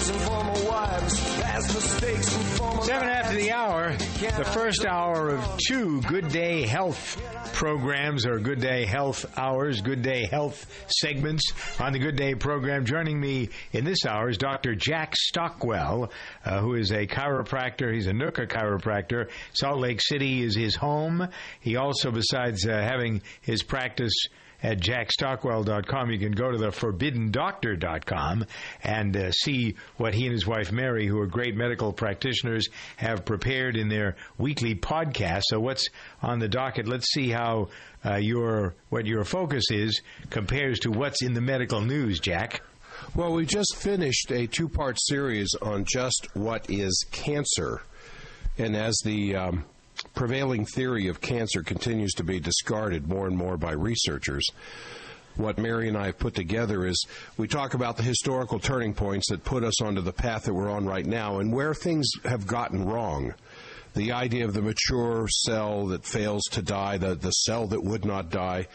and former wives, past mistakes and former 7 after the hour, the first hour of 2 Good Day Health programs, or Good Day Health hours, Good Day Health segments on the Good Day program. Joining me in this hour is Dr. Jack Stockwell, who is a chiropractor. He's a Nooka chiropractor. Salt Lake City is his home. He also, besides having his practice at jackstockwell.com, you can go to the forbiddendoctor.com and see what he and his wife Mary, who are great medical practitioners, have prepared in their weekly podcast. So what's on the docket? Let's see how what your focus is compares to what's in the medical news, Jack. Well, we just finished a 2-part series on just what is cancer. And as the prevailing theory of cancer continues to be discarded more and more by researchers, what Mary and I have put together is we talk about the historical turning points that put us onto the path that we're on right now and where things have gotten wrong. The idea of the mature cell that fails to die, the cell that would not die,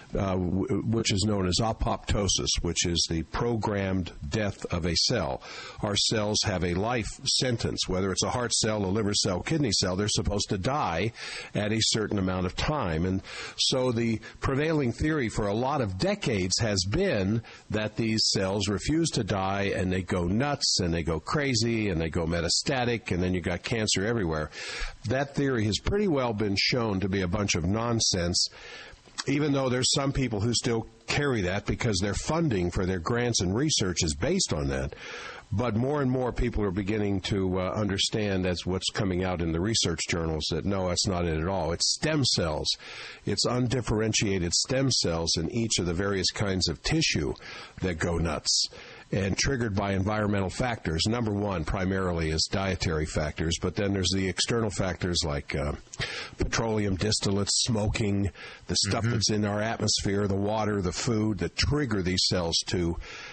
which is known as apoptosis, which is the programmed death of a cell. Our cells have a life sentence. Whether it's a heart cell, a liver cell, kidney cell, they're supposed to die at a certain amount of time. And so the prevailing theory for a lot of decades has been that these cells refuse to die, and they go nuts, and they go crazy, and they go metastatic, and then you got cancer everywhere. That theory has pretty well been shown to be a bunch of nonsense, even though there's some people who still carry that because their funding for their grants and research is based on that. But more and more people are beginning to understand, as what's coming out in the research journals, that no, that's not it at all. It's stem cells. It's undifferentiated stem cells in each of the various kinds of tissue that go nuts, and triggered by environmental factors. Number one, primarily, is dietary factors, but then there's the external factors like petroleum distillates, smoking, the stuff that's in our atmosphere, the water, the food, that trigger these cells to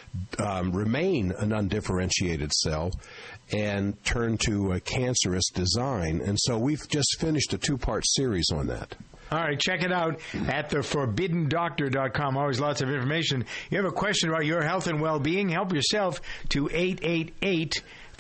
remain an undifferentiated cell and turn to a cancerous design. And so we've just finished a 2-part series on that. All right, check it out at theforbiddendoctor.com. Always lots of information. You have a question about your health and well-being? Help yourself to 888-302-3684,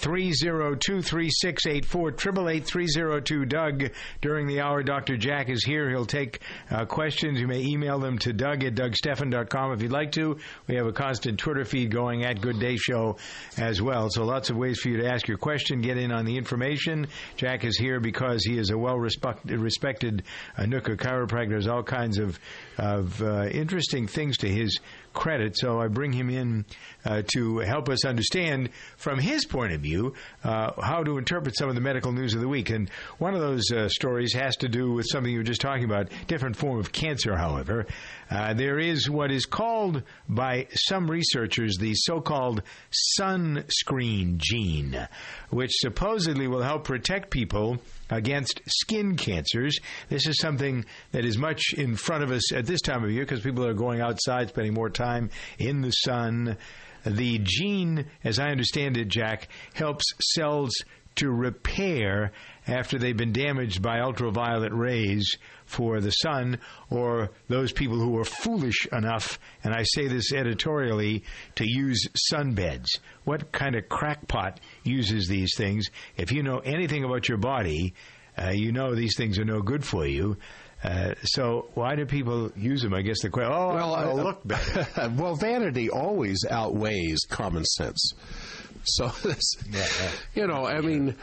888-302-DOUG. During the hour, Dr. Jack is here. He'll take questions. You may email them to Doug at DougStephan.com if you'd like to. We have a constant Twitter feed going at Good Day Show as well. So lots of ways for you to ask your question, get in on the information. Jack is here because he is a well-respected Nooka chiropractor. There's all kinds of interesting things to his credit, so I bring him in to help us understand from his point of view how to interpret some of the medical news of the week. And one of those stories has to do with something you were just talking about, different form of cancer, however. There is what is called by some researchers the so-called sunscreen gene, which supposedly will help protect people against skin cancers. This is something that is much in front of us at this time of year because people are going outside, spending more time in the sun. The gene, as I understand it, Jack, helps cells to repair after they've been damaged by ultraviolet rays for the sun, or those people who are foolish enough, and I say this editorially, to use sunbeds. What kind of crackpot uses these things? If you know anything about your body, you know these things are no good for you. So why do people use them? I guess the question, I'll look better. Well, vanity always outweighs common sense. So, you know, I mean,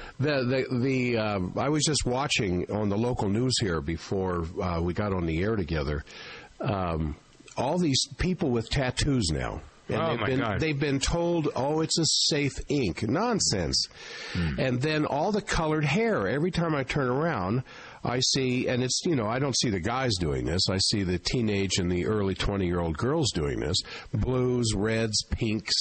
I was just watching on the local news here before we got on the air together, all these people with tattoos now. And they've been told, it's a safe ink. Nonsense. And then all the colored hair. Every time I turn around, I see, and it's, I don't see the guys doing this. I see the teenage and the early 20-year-old girls doing this. Blues, reds, pinks.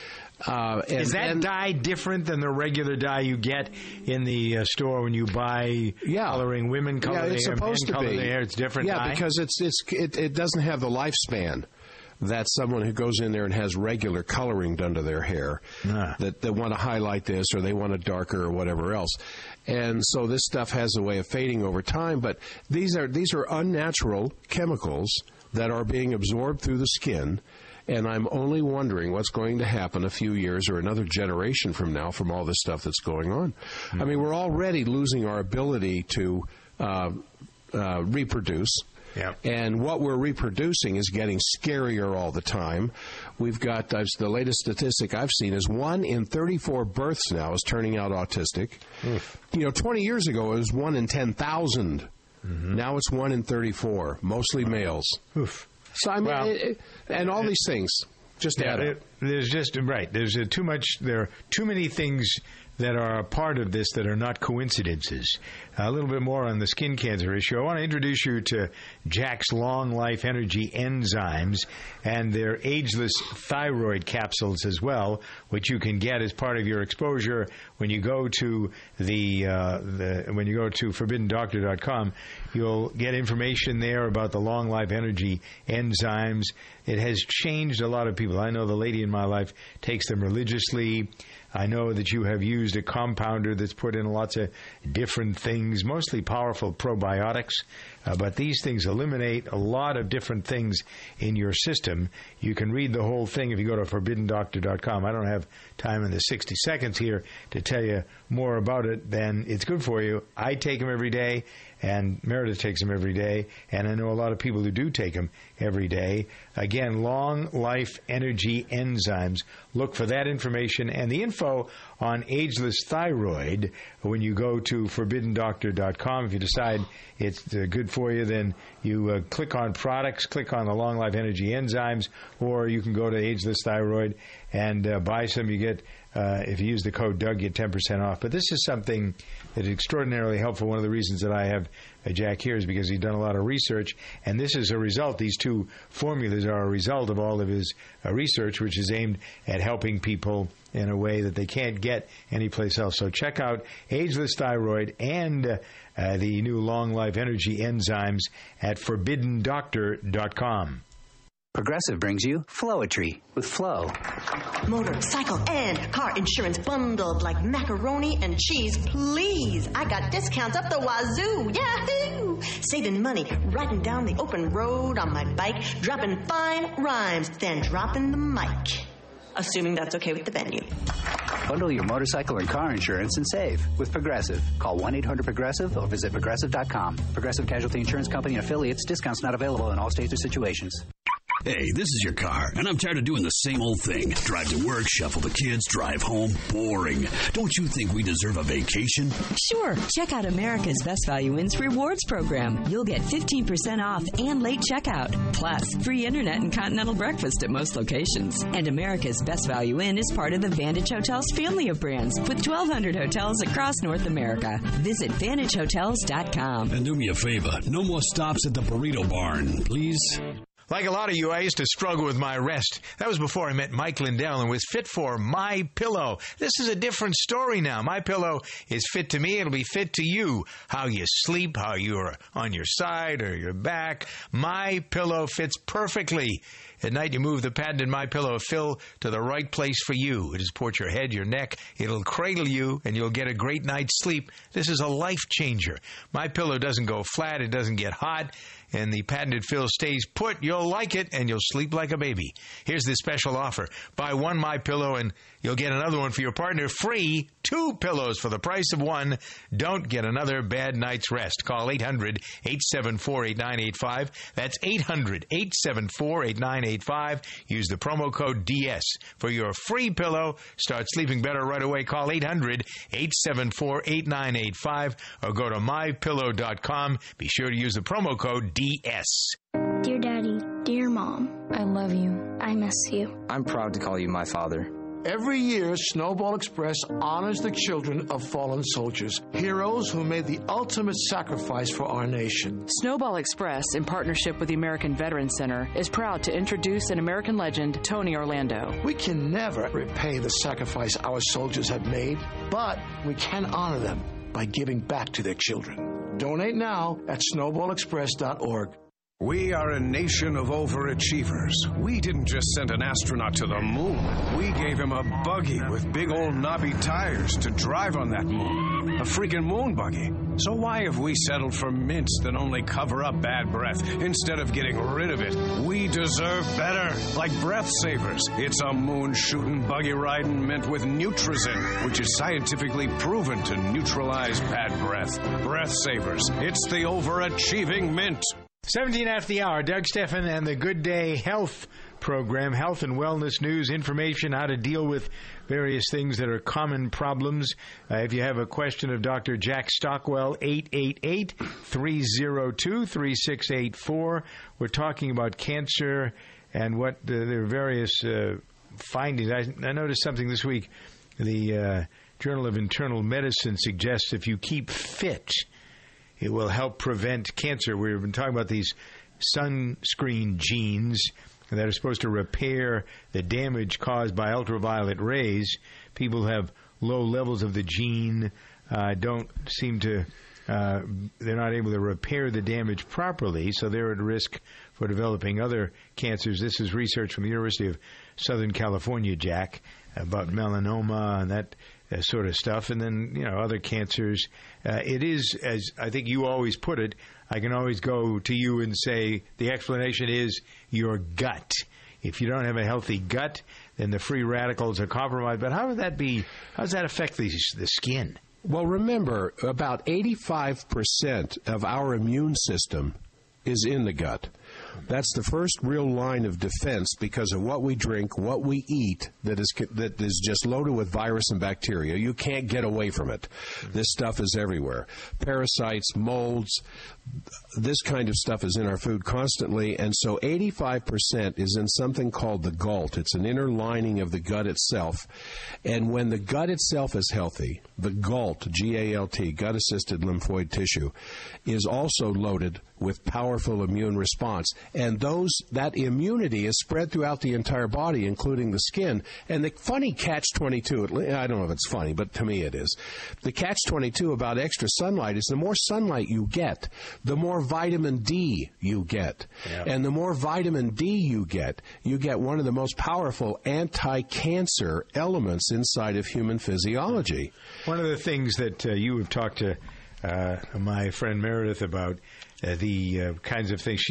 Is that dye different than the regular dye you get in the store when you buy coloring? Women color their hair, men color their hair. It's different dye? Yeah, because it doesn't have the lifespan that someone who goes in there and has regular coloring done to their hair, that they want to highlight this or they want it darker or whatever else. And so this stuff has a way of fading over time, but these are unnatural chemicals that are being absorbed through the skin And I'm only wondering what's going to happen a few years or another generation from now from all this stuff that's going on. I mean, we're already losing our ability to reproduce. Yeah. And what we're reproducing is getting scarier all the time. We've got, the latest statistic I've seen is 1 in 34 births now is turning out autistic. Oof. 20 years ago it was 1 in 10,000. Mm-hmm. Now it's 1 in 34, mostly males. Oof. So, I mean, and all these things just add up. There's just, right, there's there are too many things that are a part of this that are not coincidences. A little bit more on the skin cancer issue. I want to introduce you to Jack's Long Life Energy enzymes and their ageless thyroid capsules as well, which you can get as part of your exposure when you go to when you go to ForbiddenDoctor.com. You'll get information there about the Long Life Energy enzymes. It has changed a lot of people. I know the lady in my life takes them religiously. I know that you have used a compounder that's put in lots of different things, mostly powerful probiotics, but these things eliminate a lot of different things in your system. You can read the whole thing if you go to ForbiddenDoctor.com. I don't have time in the 60 seconds here to tell you more about it than it's good for you. I take them every day, and Meredith takes them every day, and I know a lot of people who do take them every day. Again, Long Life Energy enzymes. Look for that information and the info on ageless thyroid when you go to ForbiddenDoctor.com. If you decide it's good for you, then you click on products, click on the Long Life Energy enzymes, or you can go to ageless thyroid and buy some. You get, if you use the code Doug, you get 10% off. But this is something that is extraordinarily helpful. One of the reasons that I have Jack here is because he's done a lot of research, and this is a result. These two formulas are a result of all of his research, which is aimed at helping people in a way that they can't get anyplace else. So check out ageless thyroid and the new Long Life Energy enzymes at ForbiddenDoctor.com. Progressive brings you Flowetry with Flow. Motorcycle and car insurance bundled like macaroni and cheese, please. I got discounts up the wazoo. Yahoo! Saving money, riding down the open road on my bike, dropping fine rhymes, then dropping the mic. Assuming that's okay with the venue. Bundle your motorcycle and car insurance and save with Progressive. Call 1-800-PROGRESSIVE or visit Progressive.com. Progressive Casualty Insurance Company and affiliates. Discounts not available in all states or situations. Hey, this is your car, and I'm tired of doing the same old thing. Drive to work, shuffle the kids, drive home. Boring. Don't you think we deserve a vacation? Sure. Check out America's Best Value In's Rewards program. You'll get 15% off and late checkout. Plus, free internet and continental breakfast at most locations. And America's Best Value Inn is part of the Vantage Hotels family of brands with 1,200 hotels across North America. Visit VantageHotels.com. And do me a favor, no more stops at the Burrito Barn, please. Like a lot of you, I used to struggle with my rest. That was before I met Mike Lindell and was fit for My Pillow. This is a different story now. My Pillow is fit to me. It'll be fit to you. How you sleep, how you're on your side or your back. My Pillow fits perfectly. At night, you move the patented My Pillow fill to the right place for you. It'll support your head, your neck. It'll cradle you, and you'll get a great night's sleep. This is a life changer. My Pillow doesn't go flat. It doesn't get hot. And the patented fill stays put. You'll like it, and you'll sleep like a baby. Here's the special offer. Buy one My Pillow, and you'll get another one for your partner free. 2 pillows for the price of one. Don't get another bad night's rest. Call 800-874-8985. That's 800-874-8985. Use the promo code DS for your free pillow. Start sleeping better right away. Call 800-874-8985 or go to mypillow.com. Be sure to use the promo code DS. Dear Daddy, dear Mom, I love you. I miss you. I'm proud to call you my father. Every year, Snowball Express honors the children of fallen soldiers, heroes who made the ultimate sacrifice for our nation. Snowball Express, in partnership with the American Veterans Center, is proud to introduce an American legend, Tony Orlando. We can never repay the sacrifice our soldiers have made, but we can honor them by giving back to their children. Donate now at snowballexpress.org. We are a nation of overachievers. We didn't just send an astronaut to the moon. We gave him a buggy with big old knobby tires to drive on that moon. A freaking moon buggy. So why have we settled for mints that only cover up bad breath instead of getting rid of it? We deserve better, like Breath Savers. It's a moon-shooting, buggy-riding mint with Nutrizin, which is scientifically proven to neutralize bad breath. Breath Savers. It's the overachieving mint. 17 after the hour, Doug Stephan and the Good Day Health program, health and wellness news, information, how to deal with various things that are common problems. If you have a question of Dr. Jack Stockwell, 888-302-3684. We're talking about cancer and what the various findings. I noticed something this week. The Journal of Internal Medicine suggests if you keep fit, it will help prevent cancer. We've been talking about these sunscreen genes that are supposed to repair the damage caused by ultraviolet rays. People who have low levels of the gene don't seem to, they're not able to repair the damage properly, so they're at risk for developing other cancers. This is research from the University of Southern California, Jack, about melanoma and that sort of stuff, and then, other cancers. It is, as I think you always put it, I can always go to you and say the explanation is your gut. If you don't have a healthy gut, then the free radicals are compromised. But how does that affect the skin? Well, remember, about 85% of our immune system is in the gut. That's the first real line of defense because of what we drink, what we eat, that is just loaded with virus and bacteria. You can't get away from it. This stuff is everywhere. Parasites, molds, this kind of stuff is in our food constantly, and so 85% is in something called the GALT. It's an inner lining of the gut itself, and when the gut itself is healthy, the GALT, G-A-L-T, gut-assisted lymphoid tissue, is also loaded with powerful immune response. And that immunity is spread throughout the entire body, including the skin. And the funny catch-22, I don't know if it's funny, but to me it is. The catch-22 about extra sunlight is the more sunlight you get, the more vitamin D you get. Yeah. And the more vitamin D you get one of the most powerful anti-cancer elements inside of human physiology. One of the things that you have talked to my friend Meredith about, the kinds of things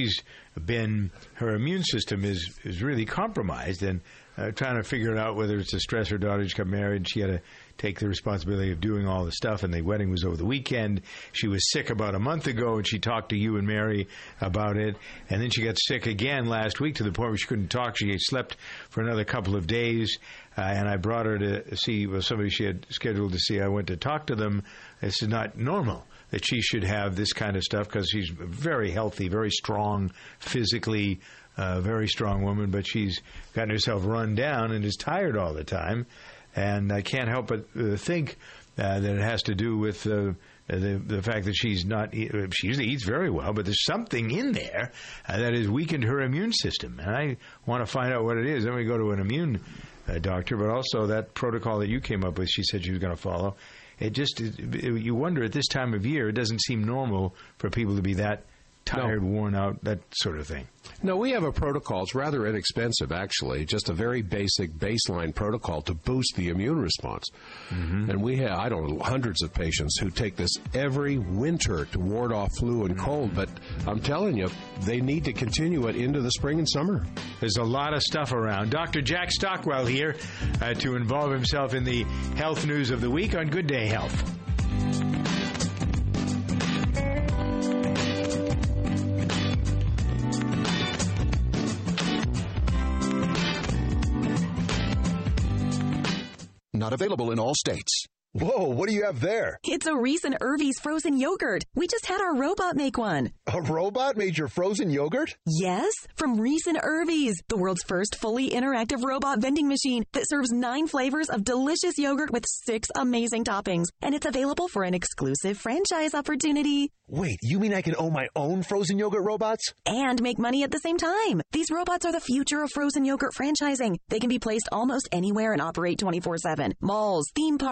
her immune system is really compromised, and trying to figure out whether it's a stress. Her daughter just got married. She had to take the responsibility of doing all the stuff, and the wedding was over the weekend. She was sick about a month ago, and she talked to you and Mary about it, and then she got sick again last week to the point where she couldn't talk. She slept for another couple of days, and I brought her to see somebody she had scheduled to see. I went to talk to them. This is not normal that she should have this kind of stuff because she's very healthy, very strong physically, very strong woman, but she's gotten herself run down and is tired all the time. And I can't help but think that it has to do with the fact that she usually eats very well, but there's something in there that has weakened her immune system. And I want to find out what it is. Then we go to an immune doctor, but also that protocol that you came up with, she said she was going to follow. You wonder at this time of year, it doesn't seem normal for people to be that tired, worn out, that sort of thing. No, we have a protocol. It's rather inexpensive, actually. Just a very basic baseline protocol to boost the immune response. Mm-hmm. And we have, hundreds of patients who take this every winter to ward off flu and cold. But I'm telling you, they need to continue it into the spring and summer. There's a lot of stuff around. Dr. Jack Stockwell here to involve himself in the health news of the week on Good Day Health. Not available in all states. Whoa, what do you have there? It's a Reese and Irvy's frozen yogurt. We just had our robot make one. A robot made your frozen yogurt? Yes, from Reese and Irvy's, the world's first fully interactive robot vending machine that serves 9 flavors of delicious yogurt with 6 amazing toppings. And it's available for an exclusive franchise opportunity. Wait, you mean I can own my own frozen yogurt robots? And make money at the same time. These robots are the future of frozen yogurt franchising. They can be placed almost anywhere and operate 24/7. Malls, theme parks, grocery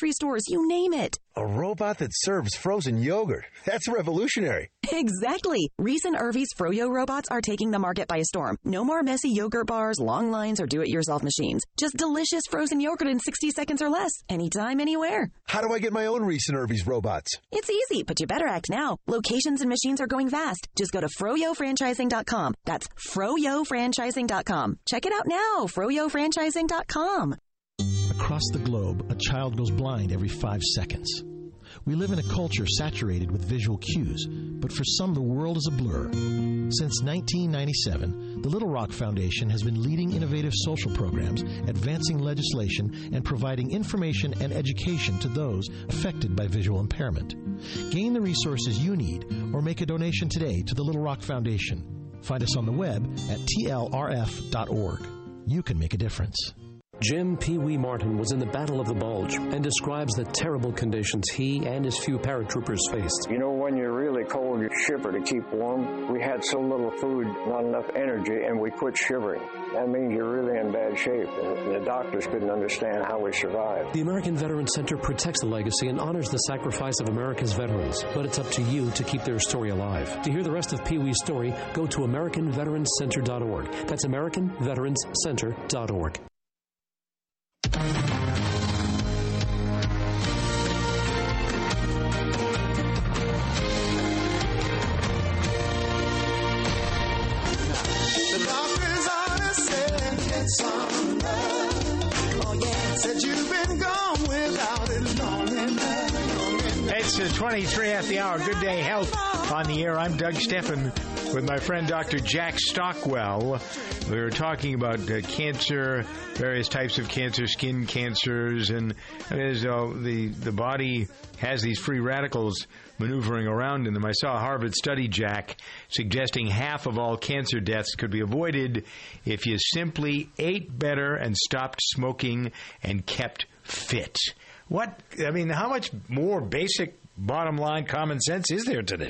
grocery stores, you name it. A robot that serves frozen yogurt. That's revolutionary. Exactly. Reese and Irvy's Froyo robots are taking the market by storm. No more messy yogurt bars, long lines, or do-it-yourself machines. Just delicious frozen yogurt in 60 seconds or less. Anytime, anywhere. How do I get my own Reese and Irvy's robots? It's easy, but you better act now. Locations and machines are going fast. Just go to froyofranchising.com. That's froyofranchising.com. Check it out now. froyofranchising.com. Across the globe, a child goes blind every 5 seconds. We live in a culture saturated with visual cues, but for some, the world is a blur. Since 1997, the Little Rock Foundation has been leading innovative social programs, advancing legislation, and providing information and education to those affected by visual impairment. Gain the resources you need or make a donation today to the Little Rock Foundation. Find us on the web at tlrf.org. You can make a difference. Jim Pee Wee Martin was in the Battle of the Bulge and describes the terrible conditions he and his few paratroopers faced. You know, when you're really cold, you shiver to keep warm. We had so little food, not enough energy, and we quit shivering. That means you're really in bad shape, and the doctors couldn't understand how we survived. The American Veterans Center protects the legacy and honors the sacrifice of America's veterans, but it's up to you to keep their story alive. To hear the rest of Pee Wee's story, go to AmericanVeteransCenter.org. That's AmericanVeteransCenter.org. It's 23 after the hour. Good Day Health on the air. I'm Doug Steffen with my friend Dr. Jack Stockwell. We were talking about cancer, various types of cancer, skin cancers, and the body has these free radicals maneuvering around in them. I saw a Harvard study, Jack, suggesting half of all cancer deaths could be avoided if you simply ate better and stopped smoking and kept fit. How much more basic bottom line common sense is there to this?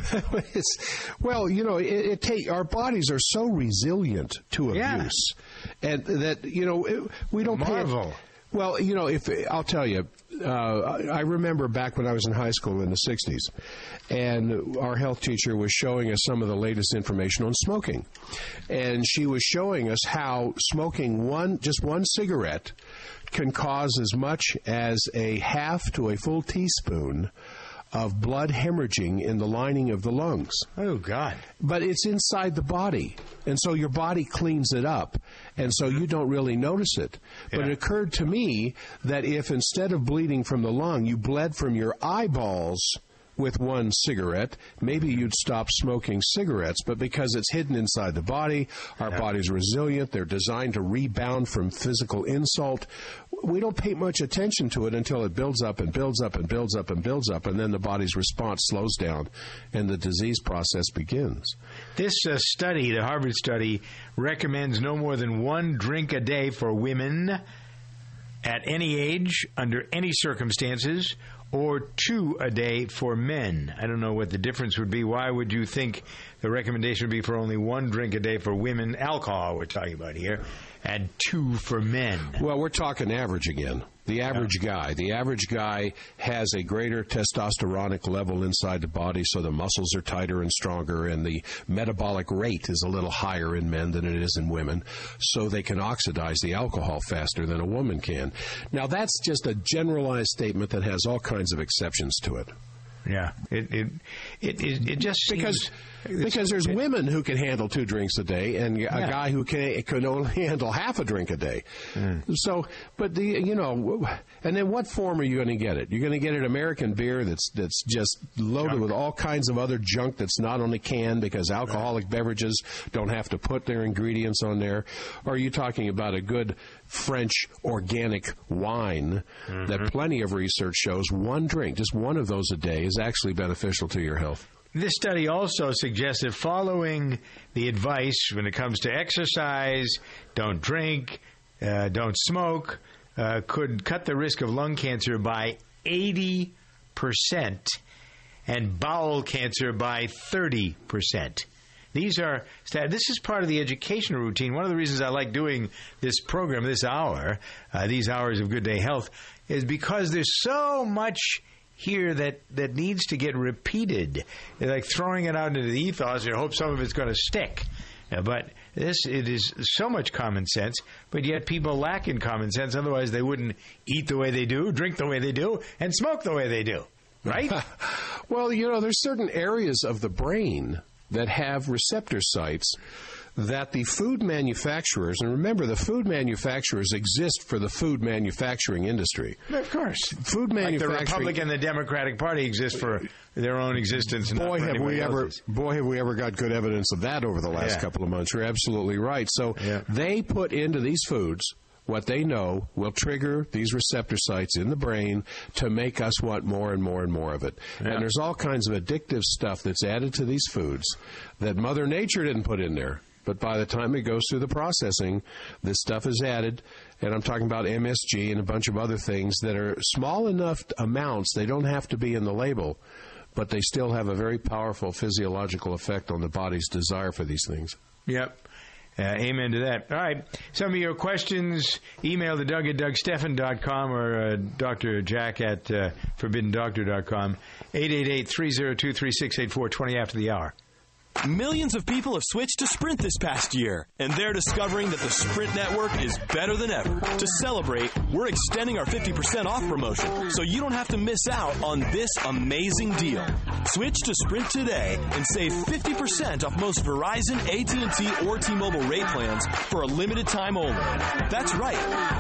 Well, our bodies are so resilient to abuse, and that we don't marvel. Well, I'll tell you, I remember back when I was in high school in the 60s, and our health teacher was showing us some of the latest information on smoking, and she was showing us how smoking just one cigarette can cause as much as a half to a full teaspoon of blood hemorrhaging in the lining of the lungs. Oh, God. But it's inside the body, and so your body cleans it up, and so you don't really notice it. But it occurred to me that if instead of bleeding from the lung, you bled from your eyeballs with one cigarette, maybe you'd stop smoking cigarettes. But because it's hidden inside the body, our body's resilient, they're designed to rebound from physical insult. We don't pay much attention to it until it builds up and builds up and builds up and builds up, and then the body's response slows down and the disease process begins. This study, the Harvard study, recommends no more than one drink a day for women at any age, under any circumstances, or 2 a day for men. I don't know what the difference would be. Why would you think the recommendation would be for only 1 drink a day for women, alcohol we're talking about here, and 2 for men? Well, we're talking average again. The average guy has a greater testosteronic level inside the body, so the muscles are tighter and stronger, and the metabolic rate is a little higher in men than it is in women, so they can oxidize the alcohol faster than a woman can. Now, that's just a generalized statement that has all kinds of exceptions to it. Yeah, it just seems because there's women who can handle 2 drinks a day, and a guy who can only handle half a drink a day. So, but and then what form are you going to get it? You're going to get an American beer that's just loaded with all kinds of other junk that's not on the can, because alcoholic beverages don't have to put their ingredients on there. Or are you talking about a good French organic wine that plenty of research shows 1 drink, just 1 of those a day, is actually beneficial to your health? This study also suggests that following the advice when it comes to exercise, don't drink, don't smoke, could cut the risk of lung cancer by 80% and bowel cancer by 30%. This is part of the educational routine. One of the reasons I like doing this program, this hour, these hours of Good Day Health, is because there's so much here that needs to get repeated. They're like throwing it out into the ethos and hope some of it's going to stick. But it is so much common sense, but yet people lack in common sense. Otherwise, they wouldn't eat the way they do, drink the way they do, and smoke the way they do. Right? Well, there's certain areas of the brain that have receptor sites that the food manufacturers, and remember, the food manufacturers exist for the food manufacturing industry. Of course. Food manufacturing. Like the Republican and the Democratic Party exist for their own existence. Boy, have we ever got good evidence of that over the last couple of months. You're absolutely right. So they put into these foods what they know will trigger these receptor sites in the brain to make us want more and more and more of it. Yeah. And there's all kinds of addictive stuff that's added to these foods that Mother Nature didn't put in there. But by the time it goes through the processing, this stuff is added, and I'm talking about MSG and a bunch of other things that are small enough amounts, they don't have to be in the label, but they still have a very powerful physiological effect on the body's desire for these things. Yep. Amen to that. All right. Some of your questions, email to Doug at DougSteffen.com or Dr. Jack at ForbiddenDoctor.com. 888-302-3684, 20 after the hour. Millions of people have switched to Sprint this past year, and they're discovering that the Sprint network is better than ever. To celebrate, we're extending our 50% off promotion, so you don't have to miss out on this amazing deal. Switch to Sprint today and save 50% off most Verizon, AT&T, or T-Mobile rate plans for a limited time only. That's right,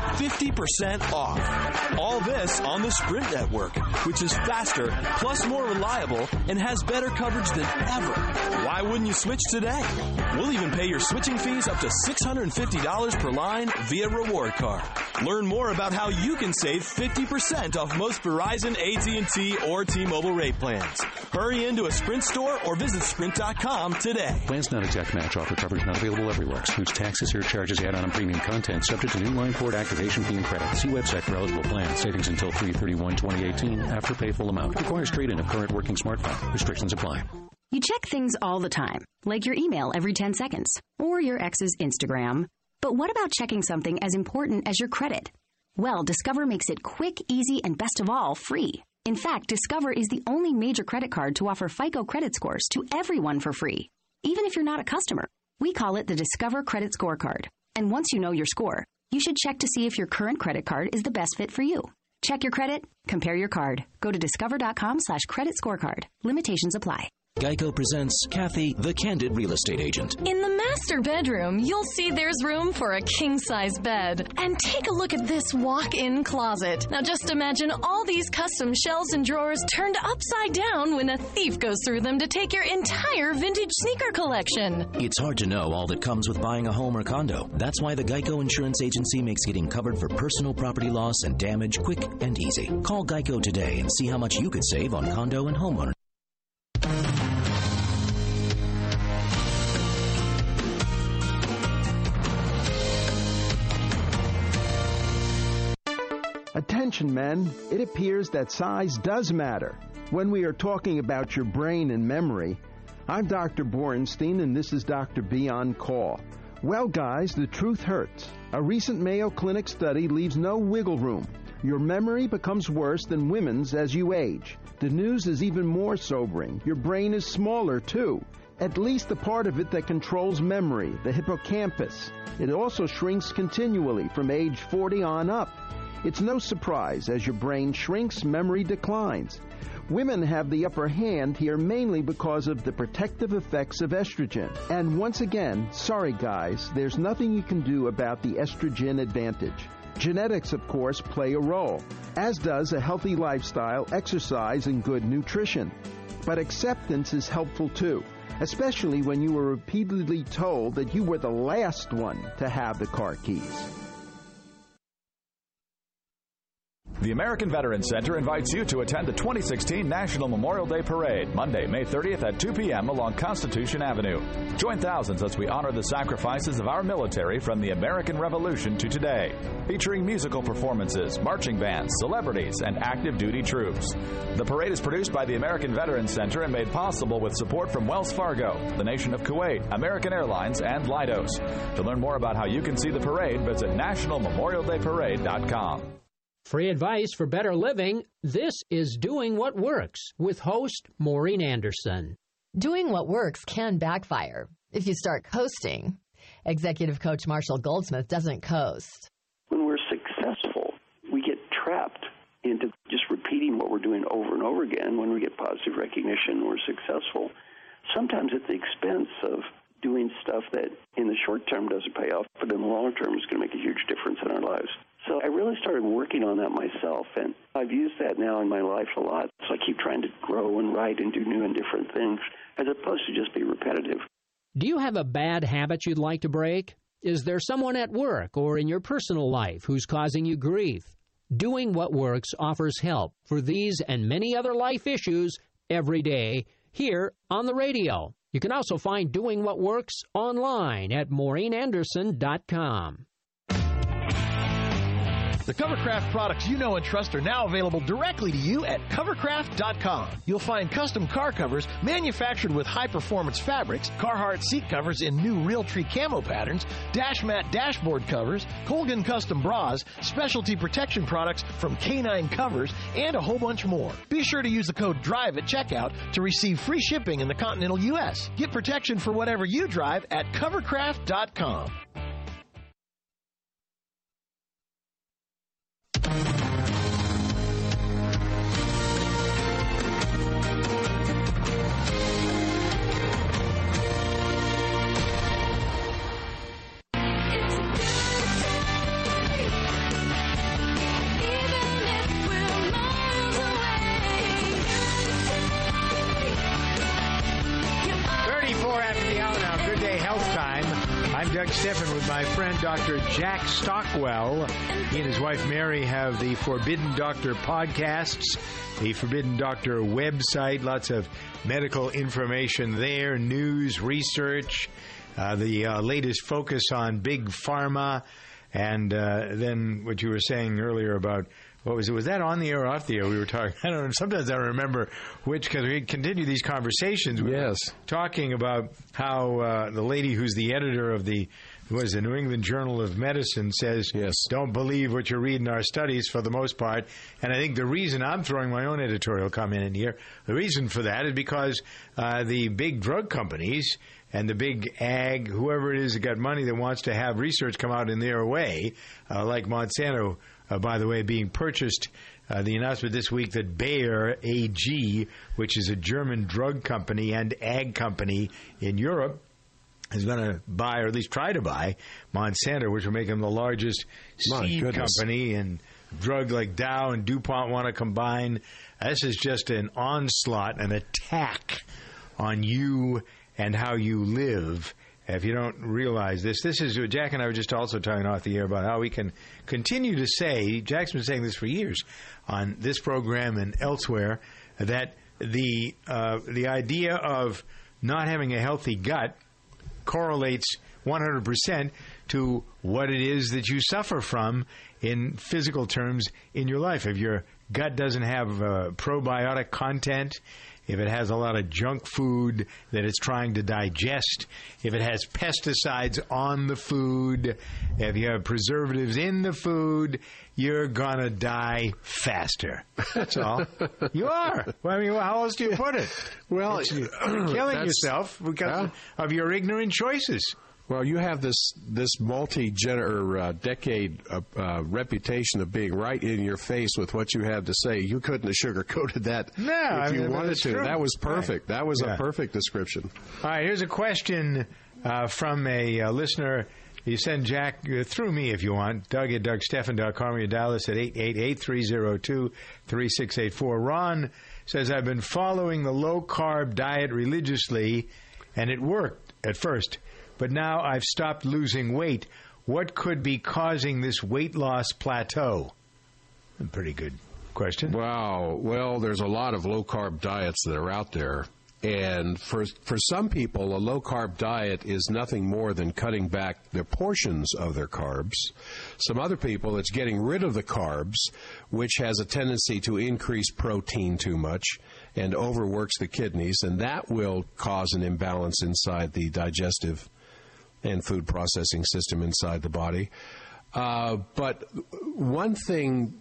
50% off. All this on the Sprint network, which is faster, plus more reliable, and has better coverage than ever. Why wouldn't you switch today? We'll even pay your switching fees up to $650 per line via reward card. Learn more about how you can save 50% off most Verizon, AT&T, or T-Mobile rate plans. Hurry into a Sprint store or visit Sprint.com today. Plans not exact match. Offer coverage not available everywhere. Excludes taxes, surcharges, add-on and premium content. Subject to new line port activation fee and credit. See website for eligible plans. Savings until 3/31/2018. After pay full amount. Requires trade-in of current working smartphone. Restrictions apply. You check things all the time, like your email every 10 seconds, or your ex's Instagram. But what about checking something as important as your credit? Well, Discover makes it quick, easy, and best of all, free. In fact, Discover is the only major credit card to offer FICO credit scores to everyone for free, even if you're not a customer. We call it the Discover Credit Scorecard. And once you know your score, you should check to see if your current credit card is the best fit for you. Check your credit, compare your card. Go to discover.com/credit scorecard. Limitations apply. Geico presents Kathy, the Candid Real Estate Agent. In the master bedroom, you'll see there's room for a king-size bed. And take a look at this walk-in closet. Now just imagine all these custom shelves and drawers turned upside down when a thief goes through them to take your entire vintage sneaker collection. It's hard to know all that comes with buying a home or condo. That's why the Geico Insurance Agency makes getting covered for personal property loss and damage quick and easy. Call Geico today and see how much you could save on condo and homeowner. Attention, men. It appears that size does matter when we are talking about your brain and memory. I'm Dr. Borenstein, and this is Dr. B on Call. Well, guys, the truth hurts. A recent Mayo Clinic study leaves no wiggle room. Your memory becomes worse than women's as you age. The news is even more sobering. Your brain is smaller, too. At least the part of it that controls memory, the hippocampus. It also shrinks continually from age 40 on up. It's no surprise. As your brain shrinks, memory declines. Women have the upper hand here mainly because of the protective effects of estrogen. And once again, sorry guys, there's nothing you can do about the estrogen advantage. Genetics, of course, play a role, as does a healthy lifestyle, exercise, and good nutrition. But acceptance is helpful too, especially when you were repeatedly told that you were the last one to have the car keys. The American Veterans Center invites you to attend the 2016 National Memorial Day Parade, Monday, May 30th at 2 p.m. along Constitution Avenue. Join thousands as we honor the sacrifices of our military from the American Revolution to today, featuring musical performances, marching bands, celebrities, and active duty troops. The parade is produced by the American Veterans Center and made possible with support from Wells Fargo, the Nation of Kuwait, American Airlines, and Leidos. To learn more about how you can see the parade, visit nationalmemorialdayparade.com. Free advice for better living. This is Doing What Works with host Maureen Anderson. Doing what works can backfire if you start coasting. Executive coach Marshall Goldsmith doesn't coast. When we're successful, we get trapped into just repeating what we're doing over and over again. When we get positive recognition, we're successful. Sometimes at the expense of doing stuff that in the short term doesn't pay off, but in the long term is going to make a huge difference in our lives. So I really started working on that myself, and I've used that now in my life a lot. So I keep trying to grow and write and do new and different things, as opposed to just be repetitive. Do you have a bad habit you'd like to break? Is there someone at work or in your personal life who's causing you grief? Doing What Works offers help for these and many other life issues every day here on the radio. You can also find Doing What Works online at MaureenAnderson.com. The Covercraft products you know and trust are now available directly to you at Covercraft.com. You'll find custom car covers manufactured with high-performance fabrics, Carhartt seat covers in new Realtree camo patterns, Dash Mat dashboard covers, Colgan custom bras, specialty protection products from K9 Covers, and a whole bunch more. Be sure to use the code DRIVE at checkout to receive free shipping in the continental U.S. Get protection for whatever you drive at Covercraft.com. I'm Doug Stephan with my friend Dr. Jack Stockwell. He and his wife Mary have the Forbidden Doctor podcasts, the Forbidden Doctor website, lots of medical information there, news, research, the latest focus on big pharma, and then what you were saying earlier about, what was it? Was that on the air or off the air? We were talking. I don't know. Sometimes I don't remember which, because we continue these conversations. We were talking about how the lady who's the editor of the New England Journal of Medicine says, don't believe what you read in our studies for the most part. And I think the reason I'm throwing my own editorial comment in here, the reason for that is because the big drug companies and the big ag, whoever it is that got money that wants to have research come out in their way, like Monsanto, by the way, being purchased, the announcement this week that Bayer AG, which is a German drug company and ag company in Europe, is going to buy, or at least try to buy, Monsanto, which will make them the largest seed company, and drug like Dow and DuPont want to combine. This is just an onslaught, an attack on you and how you live. If you don't realize this is, Jack and I were just also talking off the air about how we can continue to say, Jack's been saying this for years on this program and elsewhere, that the idea of not having a healthy gut correlates 100% to what it is that you suffer from in physical terms in your life. If your gut doesn't have probiotic content, if it has a lot of junk food that it's trying to digest, if it has pesticides on the food, if you have preservatives in the food, you're going to die faster. That's all. You are. Well, I mean, how else do you put it? Well, you're killing yourself because of your ignorant choices. Well, you have this multi-decade reputation of being right in your face with what you have to say. You couldn't have sugarcoated that if you wanted to. True. That was perfect. Right. That was a perfect description. All right, here's a question from a listener. You send Jack through me if you want. Doug at DougStephan.com, or you dial us at 888-302-3684. Ron says, I've been following the low-carb diet religiously, and it worked at first. But now I've stopped losing weight. What could be causing this weight loss plateau? A pretty good question. Wow. Well, there's a lot of low-carb diets that are out there. And for some people, a low-carb diet is nothing more than cutting back their portions of their carbs. Some other people, it's getting rid of the carbs, which has a tendency to increase protein too much and overworks the kidneys, and that will cause an imbalance inside the digestive and food processing system inside the body. But one theme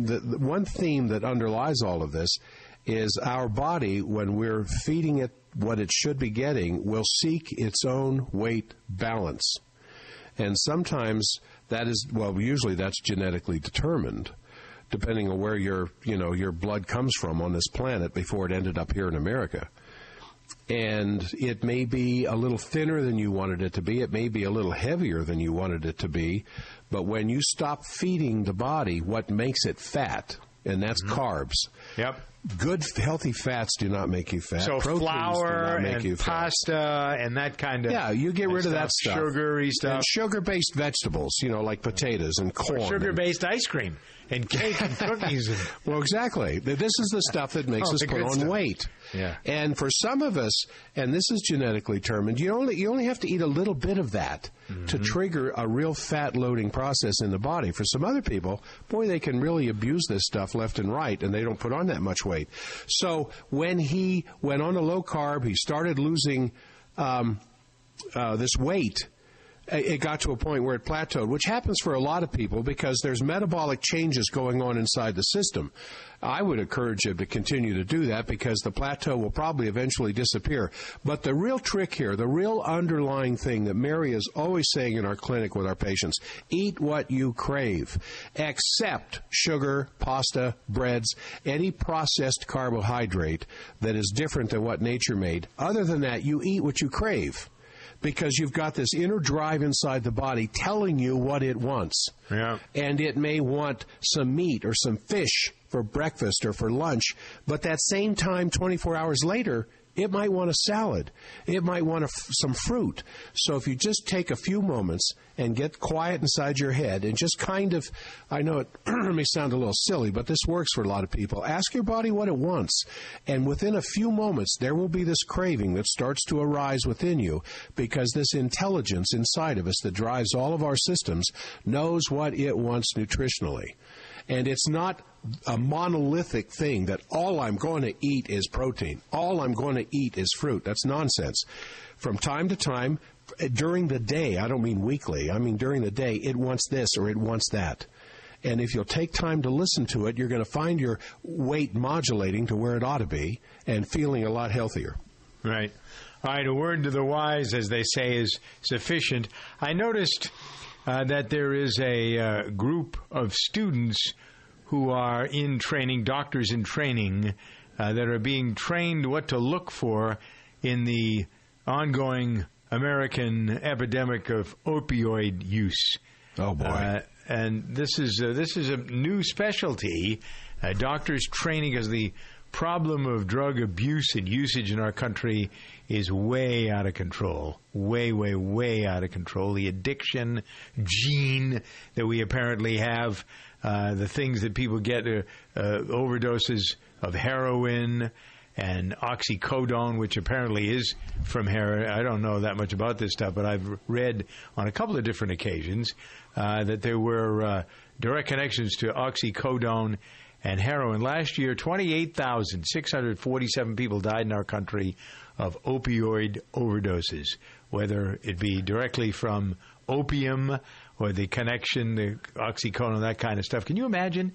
that underlies all of this is our body, when we're feeding it what it should be getting, will seek its own weight balance. And sometimes that is, well, usually that's genetically determined, depending on where your blood comes from on this planet before it ended up here in America. And it may be a little thinner than you wanted it to be. It may be a little heavier than you wanted it to be. But when you stop feeding the body what makes it fat, and that's carbs. Yep. Good, healthy fats do not make you fat. So Proteins flour do not make and you fat. pasta and that kind of you get rid of that stuff. Sugary stuff. And sugar-based vegetables, like potatoes and corn. Sugar-based ice cream and cake and cookies. Well, exactly. This is the stuff that makes us put on weight. Yeah. And for some of us, and this is genetically determined, you only have to eat a little bit of that to trigger a real fat-loading process in the body. For some other people, boy, they can really abuse this stuff left and right, and they don't put on that much weight. So when he went on a low-carb, he started losing this weight. It got to a point where it plateaued, which happens for a lot of people because there's metabolic changes going on inside the system. I would encourage him to continue to do that because the plateau will probably eventually disappear. But the real trick here, the real underlying thing that Mary is always saying in our clinic with our patients, eat what you crave, except sugar, pasta, breads, any processed carbohydrate that is different than what nature made. Other than that, you eat what you crave, because you've got this inner drive inside the body telling you what it wants. Yeah. And it may want some meat or some fish for breakfast or for lunch, but that same time, 24 hours later, it might want a salad. It might want some fruit. So if you just take a few moments and get quiet inside your head and just kind of, I know it may sound a little silly, but this works for a lot of people. Ask your body what it wants. And within a few moments, there will be this craving that starts to arise within you because this intelligence inside of us that drives all of our systems knows what it wants nutritionally. And it's not a monolithic thing that all I'm going to eat is protein. All I'm going to eat is fruit. That's nonsense. From time to time, during the day, I don't mean weekly, I mean during the day, it wants this or it wants that. And if you'll take time to listen to it, you're going to find your weight modulating to where it ought to be and feeling a lot healthier. Right. All right, a word to the wise, as they say, is sufficient. I noticed that there is a group of students who are in training, doctors in training, that are being trained what to look for in the ongoing American epidemic of opioid use. Oh, boy. And this is a new specialty, doctors training, as the problem of drug abuse and usage in our country is way out of control. Way, way, way out of control. The addiction gene that we apparently have, the things that people get, overdoses of heroin and oxycodone, which apparently is from heroin. I don't know that much about this stuff, but I've read on a couple of different occasions that there were direct connections to oxycodone and heroin. Last year, 28,647 people died in our country of opioid overdoses, whether it be directly from opium or the connection, the oxycodone, that kind of stuff. Can you imagine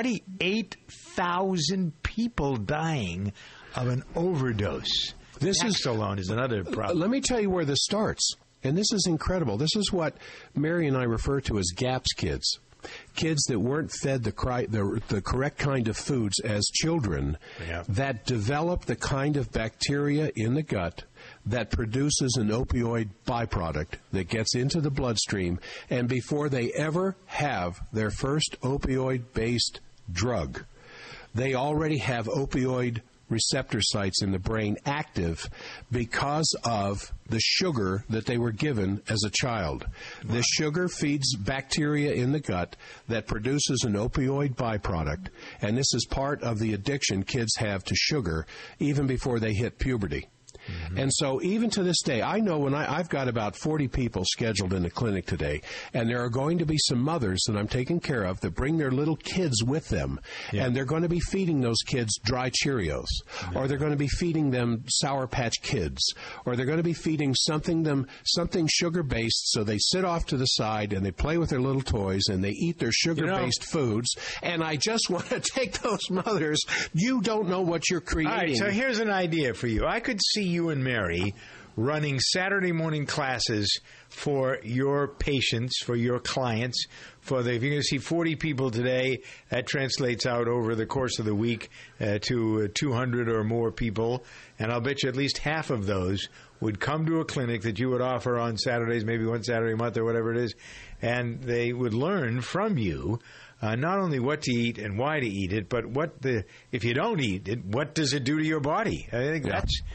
28,000 people dying of an overdose? This alone is another problem. Let me tell you where this starts, and this is incredible. This is what Mary and I refer to as GAPS kids. Kids that weren't fed the correct kind of foods as children, that develop the kind of bacteria in the gut that produces an opioid byproduct that gets into the bloodstream, and before they ever have their first opioid-based drug, they already have opioid receptor sites in the brain active because of the sugar that they were given as a child. Wow. This sugar feeds bacteria in the gut that produces an opioid byproduct, and this is part of the addiction kids have to sugar even before they hit puberty. Mm-hmm. And so even to this day, I know when I've got about 40 people scheduled in the clinic today, and there are going to be some mothers that I'm taking care of that bring their little kids with them, and they're going to be feeding those kids dry Cheerios, or they're going to be feeding them Sour Patch Kids, or they're going to be feeding something sugar-based, so they sit off to the side and they play with their little toys and they eat their sugar-based foods. And I just want to take those mothers. You don't know what you're creating. All right, so here's an idea for you. I could see you and Mary running Saturday morning classes for your patients, for your clients. If you're going to see 40 people today, that translates out over the course of the week to 200 or more people. And I'll bet you at least half of those would come to a clinic that you would offer on Saturdays, maybe one Saturday a month or whatever it is, and they would learn from you not only what to eat and why to eat it, but if you don't eat it, what does it do to your body? I think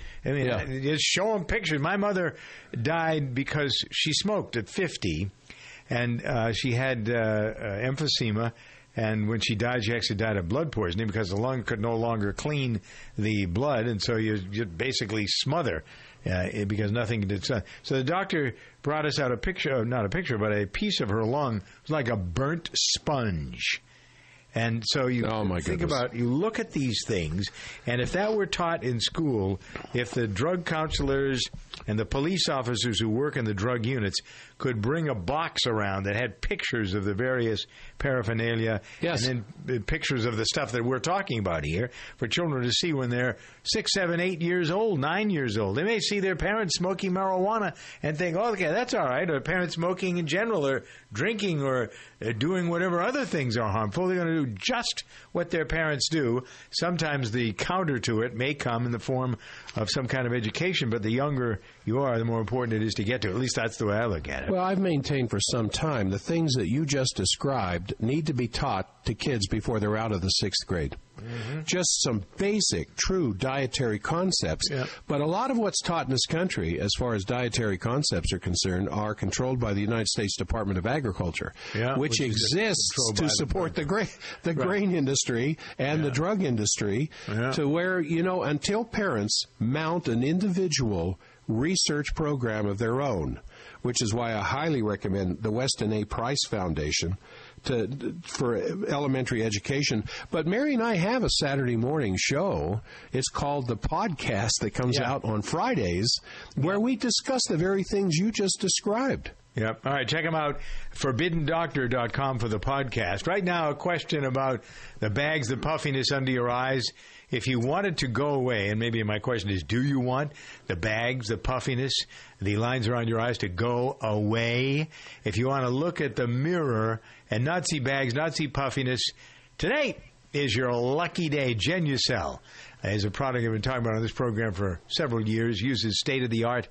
just show them pictures. My mother died because she smoked at 50, and she had emphysema. And when she died, she actually died of blood poisoning because the lung could no longer clean the blood, and so you basically smother because nothing did. So the doctor brought us out a picture, not a picture, but a piece of her lung. It was like a burnt sponge. And so you you look at these things, and if that were taught in school, if the drug counselors and the police officers who work in the drug units could bring a box around that had pictures of the various paraphernalia, and then pictures of the stuff that we're talking about here for children to see when they're 6, 7, 8 years old, 9 years old. They may see their parents smoking marijuana and think, oh, okay, that's all right, or parents smoking in general, or drinking, or doing whatever other things are harmful. They're going to do just what their parents do. Sometimes the counter to it may come in the form of some kind of education, but the younger you are, the more important it is to get to. At least that's the way I look at it. Well, I've maintained for some time the things that you just described need to be taught to kids before they're out of the 6th grade. Mm-hmm. Just some basic, true dietary concepts. Yep. But a lot of what's taught in this country, as far as dietary concepts are concerned, are controlled by the United States Department of Agriculture, which exists to support the grain industry and the drug industry, to where, until parents mount an individual research program of their own, which is why I highly recommend the Weston A. Price Foundation for elementary education. But Mary and I have a Saturday morning show. It's called The Podcast that comes out on Fridays, where we discuss the very things you just described. Yep. All right, check them out, ForbiddenDoctor.com for the podcast. Right now, a question about the bags, the puffiness under your eyes. If you want it to go away, and maybe my question is, do you want the bags, the puffiness, the lines around your eyes to go away? If you want to look at the mirror and not see bags, not see puffiness, today is your lucky day. Genucel is a product I've been talking about on this program for several years, uses state-of-the-art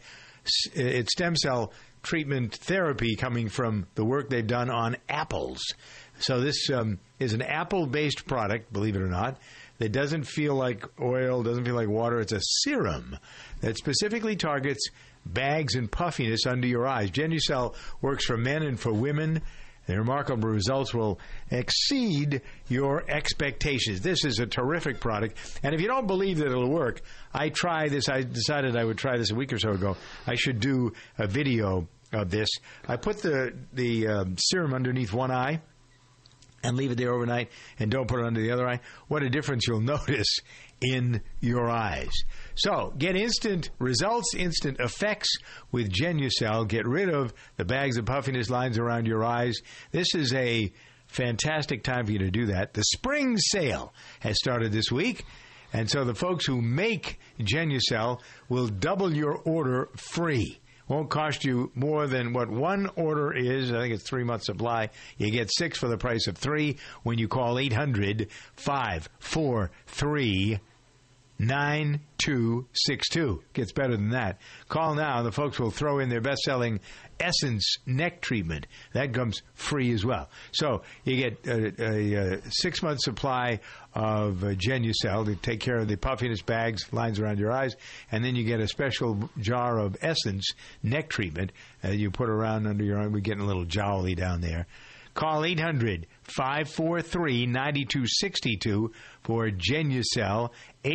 stem cell treatment therapy coming from the work they've done on apples. So this is an apple-based product, believe it or not, that doesn't feel like oil, doesn't feel like water. It's a serum that specifically targets bags and puffiness under your eyes. Genucel works for men and for women. The remarkable results will exceed your expectations. This is a terrific product. And if you don't believe that it'll work, I tried this. I decided I would try this a week or so ago. I should do a video of this. I put the serum underneath one eye and leave it there overnight, and don't put it under the other eye. What a difference you'll notice in your eyes. So get instant results, instant effects with Genucel. Get rid of the bags of puffiness, lines around your eyes. This is a fantastic time for you to do that. The spring sale has started this week, and so the folks who make Genucel will double your order free. Won't cost you more than what one order is. I think it's 3 months supply. You get 6 for the price of 3 when you call 800-543-8255. 9262. Gets better than that. Call now. The folks will throw in their best-selling Essence neck treatment. That comes free as well. So you get a 6-month supply of Genucel to take care of the puffiness, bags, lines around your eyes, and then you get a special jar of Essence neck treatment you put around under your arm. We're getting a little jowly down there. Call 800-543-9262 for Genucel.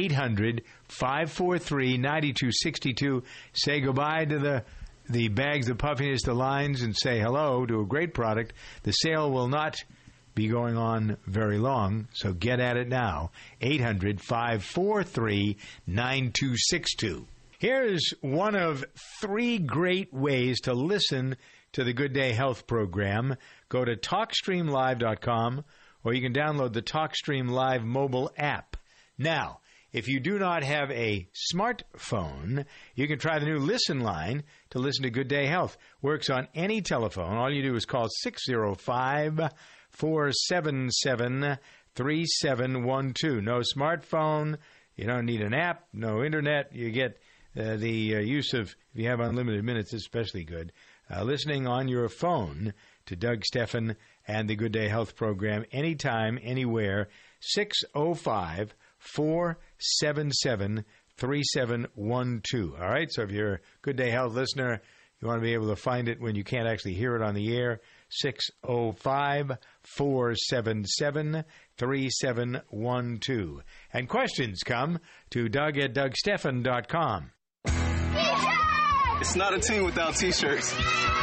800-543-9262. Say goodbye to the bags, the puffiness, the lines, and say hello to a great product. The sale will not be going on very long, so get at it now. 800-543-9262. Here's one of 3 great ways to listen to the Good Day Health program. Go to TalkStreamLive.com, or you can download the TalkStream Live mobile app. Now, if you do not have a smartphone, you can try the new Listen line to listen to Good Day Health. Works on any telephone. All you do is call 605-477-3712. No smartphone. You don't need an app. No internet. You get the use of, if you have unlimited minutes, especially good. Listening on your phone to Doug Stephan and the Good Day Health program anytime, anywhere. 605-477-3712. All right, so if you're a Good Day Health listener, you want to be able to find it when you can't actually hear it on the air. 605-477-3712. And questions come to Doug at DougStephan.com. It's not a team without T-shirts.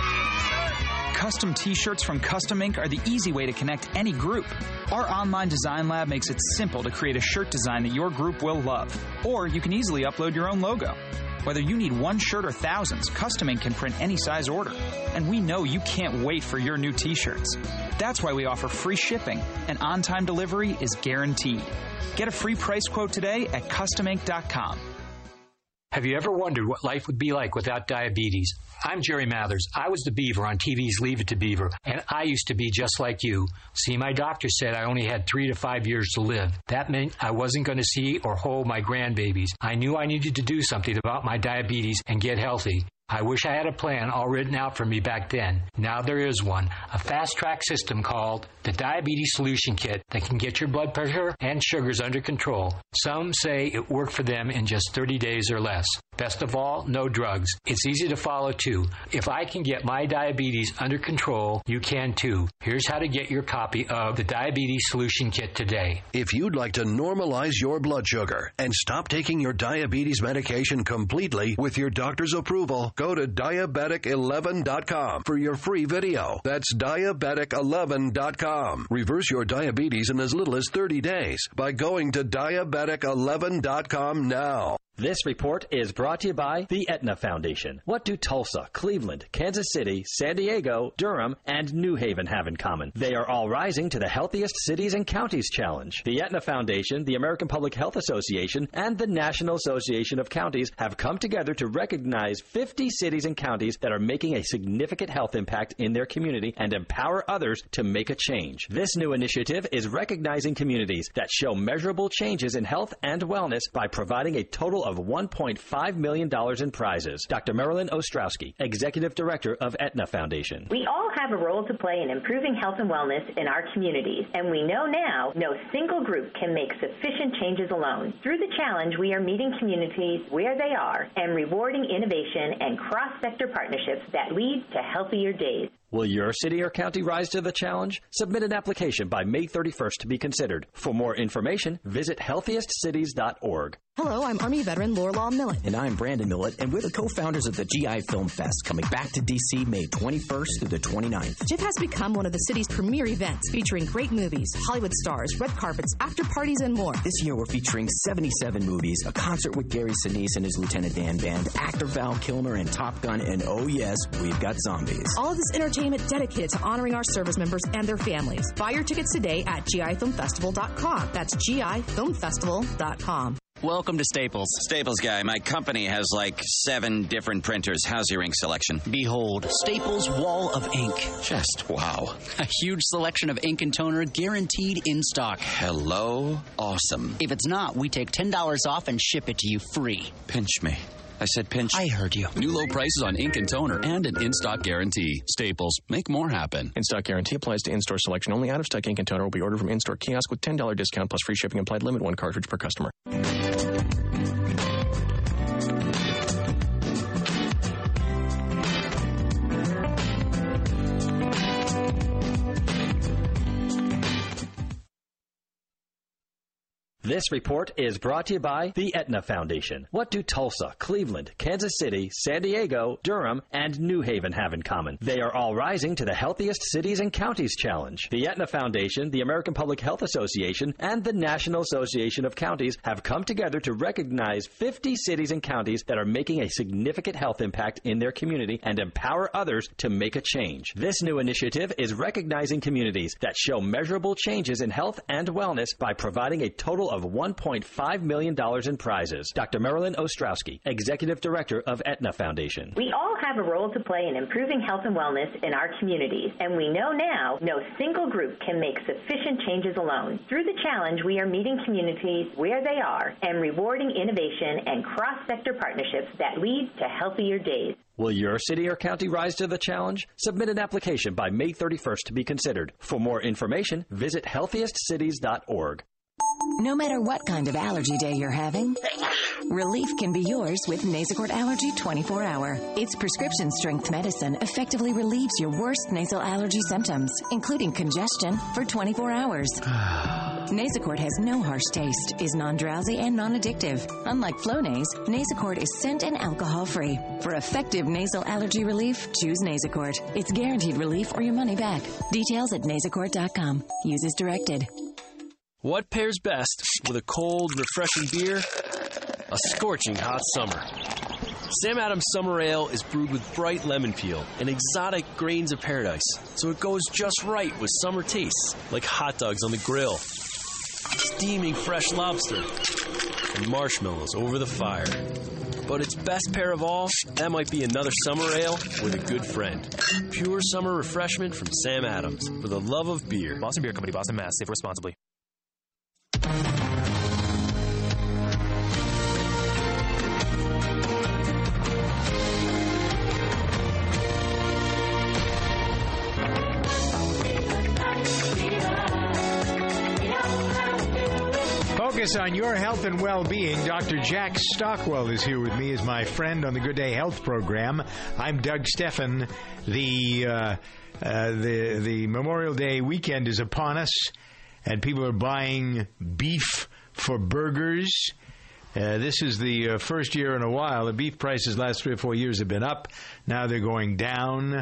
Custom T-shirts from Custom Ink are the easy way to connect any group. Our online design lab makes it simple to create a shirt design that your group will love. Or you can easily upload your own logo. Whether you need one shirt or thousands, Custom Ink can print any size order. And we know you can't wait for your new T-shirts. That's why we offer free shipping, and on-time delivery is guaranteed. Get a free price quote today at CustomInk.com. Have you ever wondered what life would be like without diabetes? I'm Jerry Mathers. I was the Beaver on TV's Leave It to Beaver, and I used to be just like you. See, my doctor said I only had 3 to 5 years to live. That meant I wasn't going to see or hold my grandbabies. I knew I needed to do something about my diabetes and get healthy. I wish I had a plan all written out for me back then. Now there is one, a fast-track system called the Diabetes Solution Kit that can get your blood pressure and sugars under control. Some say it worked for them in just 30 days or less. Best of all, no drugs. It's easy to follow, too. If I can get my diabetes under control, you can, too. Here's how to get your copy of the Diabetes Solution Kit today. If you'd like to normalize your blood sugar and stop taking your diabetes medication completely with your doctor's approval, go to Diabetic11.com for your free video. That's Diabetic11.com. Reverse your diabetes in as little as 30 days by going to Diabetic11.com now. This report is brought to you by the Aetna Foundation. What do Tulsa, Cleveland, Kansas City, San Diego, Durham, and New Haven have in common? They are all rising to the Healthiest Cities and Counties Challenge. The Aetna Foundation, the American Public Health Association, and the National Association of Counties have come together to recognize 50 cities and counties that are making a significant health impact in their community and empower others to make a change. This new initiative is recognizing communities that show measurable changes in health and wellness by providing a total of $1.5 million in prizes. Dr. Marilyn Ostrowski, Executive Director of Aetna Foundation. We all have a role to play in improving health and wellness in our communities, and we know now no single group can make sufficient changes alone. Through the challenge, we are meeting communities where they are and rewarding innovation and cross-sector partnerships that lead to healthier days. Will your city or county rise to the challenge? Submit an application by May 31st to be considered. For more information, visit healthiestcities.org. Hello, I'm Army veteran Lorelaw Millett. And I'm Brandon Millett, and we're the co-founders of the GI Film Fest, coming back to D.C. May 21st through the 29th. JIF has become one of the city's premier events, featuring great movies, Hollywood stars, red carpets, after parties, and more. This year, we're featuring 77 movies, a concert with Gary Sinise and his Lieutenant Dan Band, actor Val Kilmer and Top Gun, and oh yes, we've got zombies. All of this entertainment dedicated to honoring our service members and their families. Buy your tickets today at GIFilmFestival.com. That's GIFilmFestival.com. Welcome to Staples. Staples guy, my company has like 7 different printers. How's your ink selection? Behold, Staples Wall of Ink. Just wow. A huge selection of ink and toner guaranteed in stock. Hello? Awesome. If it's not, we take $10 off and ship it to you free. Pinch me. I said pinch. I heard you. New low prices on ink and toner and an in-stock guarantee. Staples. Make more happen. In-stock guarantee applies to in-store selection only. Out-of-stock ink and toner will be ordered from in-store kiosk with $10 discount plus free shipping applied. Limit 1 cartridge per customer. This report is brought to you by the Aetna Foundation. What do Tulsa, Cleveland, Kansas City, San Diego, Durham, and New Haven have in common? They are all rising to the Healthiest Cities and Counties Challenge. The Aetna Foundation, the American Public Health Association, and the National Association of Counties have come together to recognize 50 cities and counties that are making a significant health impact in their community and empower others to make a change. This new initiative is recognizing communities that show measurable changes in health and wellness by providing a total of $1.5 million in prizes. Dr. Marilyn Ostrowski, Executive Director of Aetna Foundation. We all have a role to play in improving health and wellness in our communities, and we know now no single group can make sufficient changes alone. Through the challenge, we are meeting communities where they are and rewarding innovation and cross-sector partnerships that lead to healthier days. Will your city or county rise to the challenge? Submit an application by May 31st to be considered. For more information, visit healthiestcities.org. No matter what kind of allergy day you're having, relief can be yours with Nasacort Allergy 24-Hour. Its prescription-strength medicine effectively relieves your worst nasal allergy symptoms, including congestion, for 24 hours. Nasacort has no harsh taste, is non-drowsy, and non-addictive. Unlike Flonase, Nasacort is scent and alcohol-free. For effective nasal allergy relief, choose Nasacort. It's guaranteed relief or your money back. Details at nasacort.com. Use as directed. What pairs best with a cold, refreshing beer? A scorching hot summer. Sam Adams Summer Ale is brewed with bright lemon peel and exotic grains of paradise, so it goes just right with summer tastes, like hot dogs on the grill, steaming fresh lobster, and marshmallows over the fire. But its best pair of all, that might be another summer ale with a good friend. Pure summer refreshment from Sam Adams, for the love of beer. Boston Beer Company, Boston, Mass. Save responsibly. Focus on your health and well-being. Dr. Jack Stockwell is here with me as my friend on the Good Day Health program. I'm Doug Steffen. The Memorial Day weekend is upon us, and people are buying beef for burgers. This is the first year in a while. The beef prices last 3 or 4 years have been up. Now they're going down.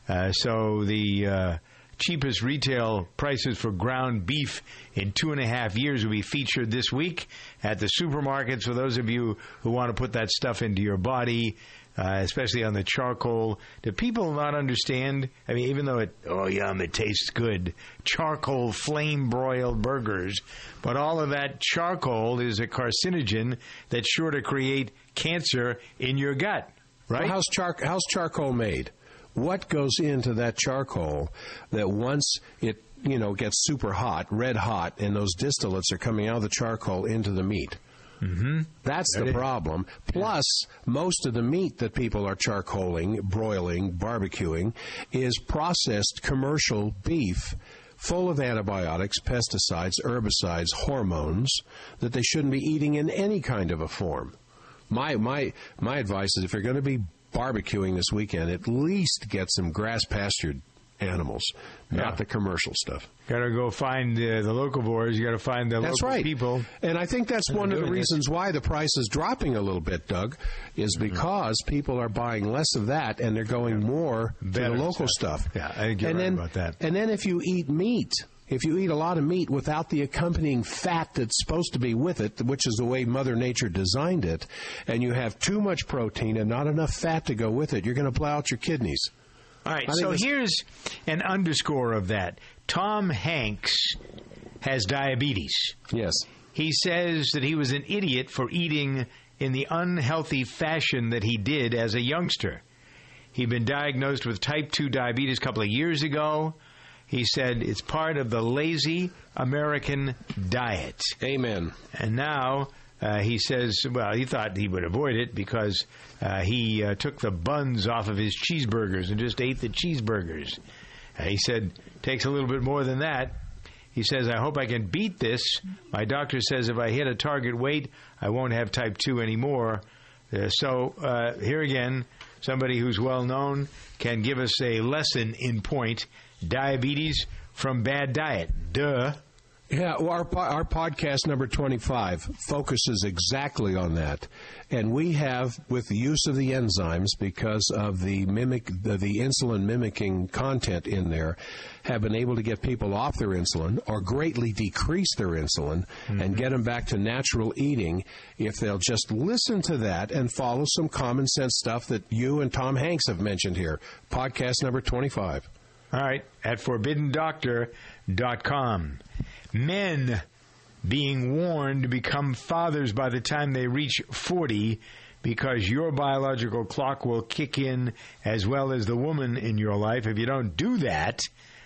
So the cheapest retail prices for ground beef in 2.5 years will be featured this week at the supermarkets. For those of you who want to put that stuff into your body, especially on the charcoal, do people not understand? I mean, even though it tastes good, charcoal flame-broiled burgers, but all of that charcoal is a carcinogen that's sure to create cancer in your gut, right? Well, how's charcoal made? What goes into that charcoal that once it, gets super hot, red hot, and those distillates are coming out of the charcoal into the meat? Mm-hmm. That's the problem. Plus, most of the meat that people are charcoaling, broiling, barbecuing is processed commercial beef full of antibiotics, pesticides, herbicides, hormones that they shouldn't be eating in any kind of a form. My advice is if you're going to be barbecuing this weekend, at least get some grass-pastured animals, not the commercial stuff. Got to go find the locavores. You got to find the local people. And I think that's one of the reasons why the price is dropping a little bit, Doug, is because people are buying less of that and they're going more to the local stuff. Yeah, I think you're right about that. And then if you eat meat, if you eat a lot of meat without the accompanying fat that's supposed to be with it, which is the way Mother Nature designed it, and you have too much protein and not enough fat to go with it, you're going to blow out your kidneys. All right, so here's an underscore of that. Tom Hanks has diabetes. Yes. He says that he was an idiot for eating in the unhealthy fashion that he did as a youngster. He'd been diagnosed with type 2 diabetes a couple of years ago. He said it's part of the lazy American diet. Amen. And now he says, well, he thought he would avoid it because he took the buns off of his cheeseburgers and just ate the cheeseburgers. He said, takes a little bit more than that. He says, I hope I can beat this. My doctor says if I hit a target weight, I won't have type 2 anymore. So here again, somebody who's well known can give us a lesson in point. Diabetes from bad diet. Duh. Yeah, well, our podcast number 25 focuses exactly on that. And we have, with the use of the enzymes, because of the insulin mimicking content in there, have been able to get people off their insulin or greatly decrease their insulin and get them back to natural eating if they'll just listen to that and follow some common sense stuff that you and Tom Hanks have mentioned here. Podcast number 25. All right, at ForbiddenDoctor.com. Men being warned to become fathers by the time they reach 40 because your biological clock will kick in as well as the woman in your life. If you don't do that,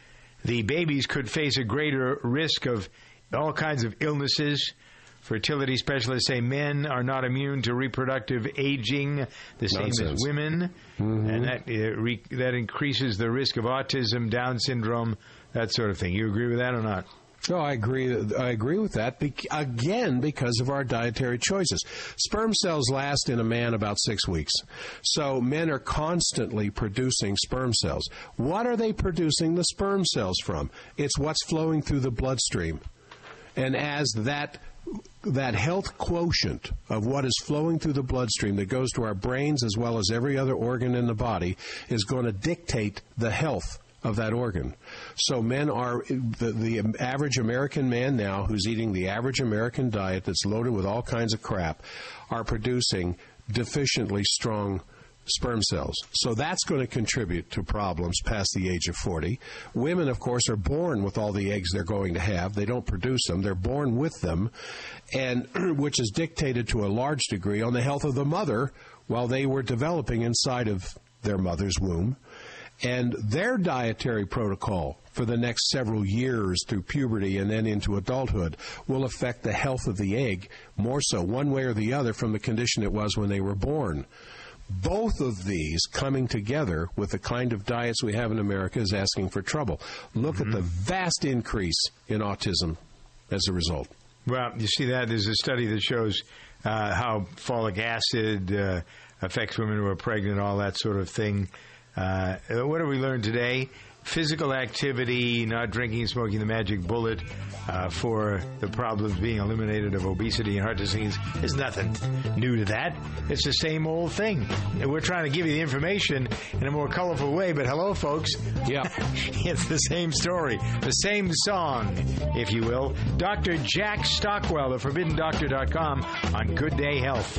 the babies could face a greater risk of all kinds of illnesses. Fertility specialists say men are not immune to reproductive aging, the same as women, and that increases the risk of autism, Down syndrome, that sort of thing. You agree with that or not? No, I agree with that, again, because of our dietary choices. Sperm cells last in a man about 6 weeks. So men are constantly producing sperm cells. What are they producing the sperm cells from? It's what's flowing through the bloodstream. And as that health quotient of what is flowing through the bloodstream that goes to our brains as well as every other organ in the body is going to dictate the health of that organ. So men are, the average American man now who's eating the average American diet that's loaded with all kinds of crap are producing deficiently strong sperm cells. So that's going to contribute to problems past the age of 40. Women, of course, are born with all the eggs they're going to have. They don't produce them. They're born with them, and which is dictated to a large degree on the health of the mother while they were developing inside of their mother's womb. And their dietary protocol for the next several years through puberty and then into adulthood will affect the health of the egg more so one way or the other from the condition it was when they were born. Both of these coming together with the kind of diets we have in America is asking for trouble. Look at the vast increase in autism as a result. Well, you see that there's a study that shows how folic acid affects women who are pregnant, all that sort of thing. What have we learned today? Physical activity, not drinking, smoking the magic bullet for the problems being eliminated of obesity and heart disease is nothing new to that. It's the same old thing. We're trying to give you the information in a more colorful way, but hello, folks. Yeah. It's the same story, the same song, if you will. Dr. Jack Stockwell of ForbiddenDoctor.com on Good Day Health.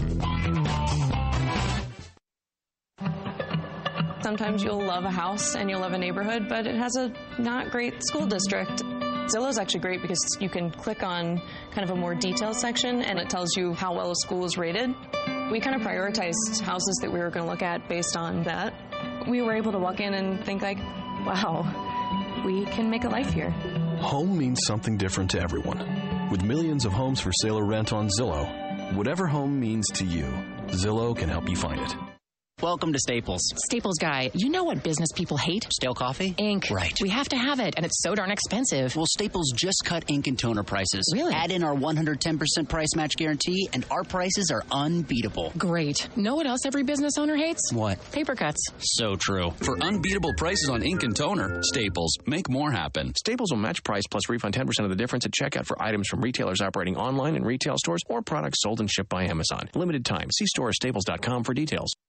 Sometimes you'll love a house and you'll love a neighborhood, but it has a not great school district. Zillow's actually great because you can click on kind of a more detailed section and it tells you how well a school is rated. We kind of prioritized houses that we were going to look at based on that. We were able to walk in and think like, wow, we can make a life here. Home means something different to everyone. With millions of homes for sale or rent on Zillow, whatever home means to you, Zillow can help you find it. Welcome to Staples. Staples guy, you know what business people hate? Stale coffee? Ink. Right. We have to have it, and it's so darn expensive. Well, Staples just cut ink and toner prices. Really? Add in our 110% price match guarantee, and our prices are unbeatable. Great. Know what else every business owner hates? What? Paper cuts. So true. For unbeatable prices on ink and toner, Staples. Make more happen. Staples will match price plus refund 10% of the difference at checkout for items from retailers operating online in retail stores or products sold and shipped by Amazon. Limited time. See store or staples.com for details.